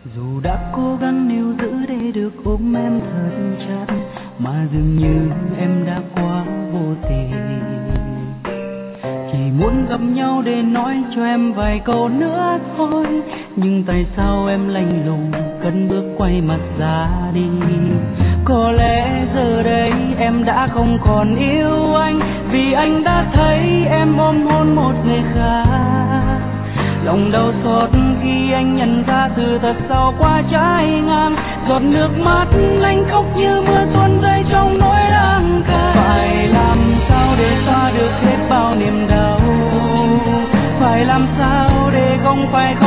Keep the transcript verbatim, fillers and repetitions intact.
Dù đã cố gắng níu giữ để được ôm em thật chặt, mà dường như em đã quá vô tình. Chỉ muốn gặp nhau để nói cho em vài câu nữa thôi, nhưng tại sao em lạnh lùng cất bước quay mặt ra đi. Có lẽ giờ đây em đã không còn yêu anh, vì anh đã thấy em ôm hôn một người khác. Lòng đau xót khi anh nhận ra từ thật sâu qua trái ngang, giọt nước mắt anh khóc như mưa tuôn rơi trong nỗi đắng cay. Phải làm sao để xóa được hết bao niềm đau, phải làm sao để không phải